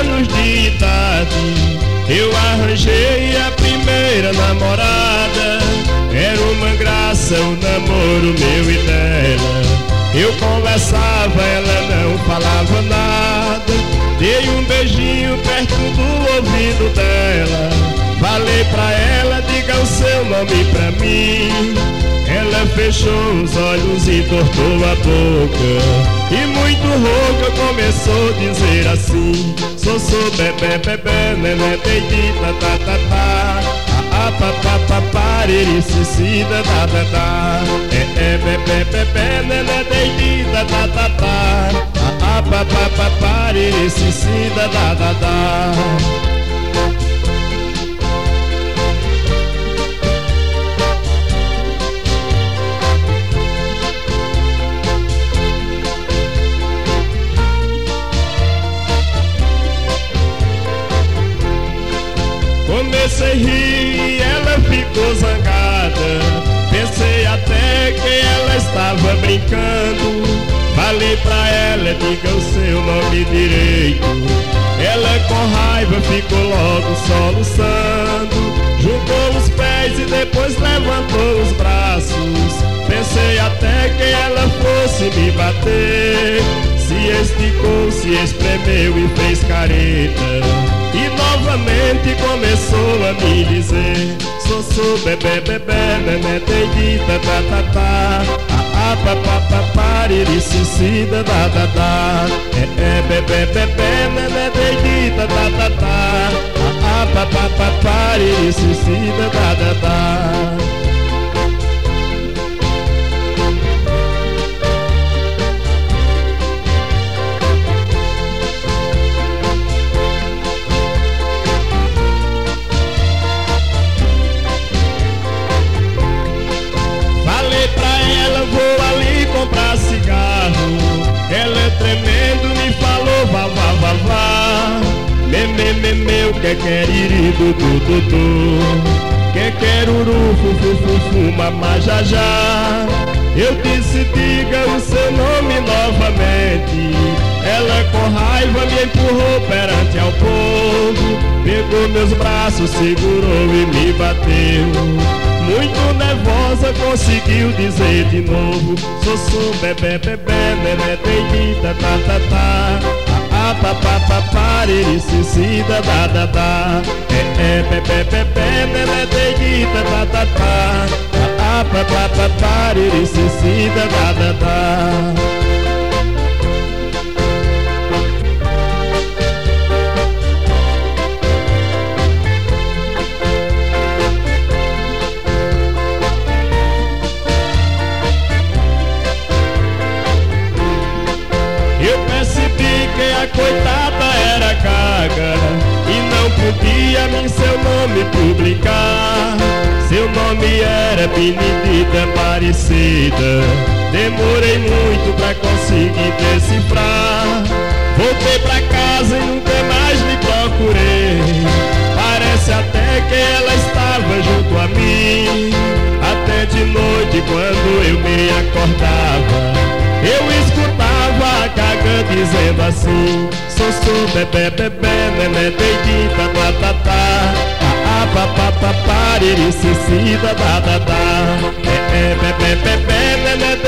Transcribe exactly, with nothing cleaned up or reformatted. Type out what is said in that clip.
anos de idade, eu arranjei a primeira namorada. Era uma graça o namoro meu e dela. Eu conversava, ela não falava nada. Dei um beijinho perto do ouvido dela. Falei pra ela, diga o seu nome pra mim. Ela fechou os olhos e tortou a boca, e muito rouca começou a dizer assim: sou, sou, bebê, bebê, nenê, deidita, tá, tá, tá. A, pa, pa, pa, pariri, cicida, da, da, da. É, é, bebê, bebê, nenê, deidita, tá, tá, tá. A, pa, pa, pa, pariri, cicida, da, da, da. Comecei a rir e ela ficou zangada. Pensei até que ela estava brincando. Falei pra ela, diga o seu nome direito. Ela com raiva ficou logo soluçando. Juntou os pés e depois levantou os braços. Pensei até que ela fosse me bater. Se esticou, se espremeu e fez careta. E novamente começou a me dizer: sou, sou, bebê, bebê, nenê, deidita, tá, tá, tá. A, a, pa, pa, pa, pariri, cicida, da, da, da. É, é, bebê, bebê, nenê, deidita, tá, tá, tá. A, a, pa, pa, pa, pariri, cicida, da, da, da. Vou ali comprar cigarro. Ela tremendo me falou: vá, vá, vá, vá. Me, me, me, meu, que quer ir, du, du, du, du. Que quer uru, fu, fu, fu, fu, mamá, já, já. Eu disse, diga o seu nome novamente. Ela com raiva me empurrou perante ao povo. Pegou meus braços, segurou e me bateu. Muito nervosa conseguiu dizer de novo: sou, sou, bebê, bebê, nenê, deidita, tá, tá, tá. A, a, pa, pa, pa, pariri, cicida, da, da, da. É, é, bebê, bebê, nenê, deidita, tá, tá, tá. A, a, pa, pa, pa, pariri, cicida, da, da, da. A coitada era gaga e não podia nem seu nome publicar. Seu nome era Benedita Aparecida. Demorei muito pra conseguir decifrar. Voltei pra casa e nunca mais me procurei. Parece até que ela estava junto a mim. Até de noite quando eu me acordava, eu escutava a gaga dizendo assim: sou, sou, bebê, bebê, nenê, deidita, tá, tá, tá. A, a, pa, pa, pa, pariri, cicida, da, da, da. É, é, bebê, bebê, nenê,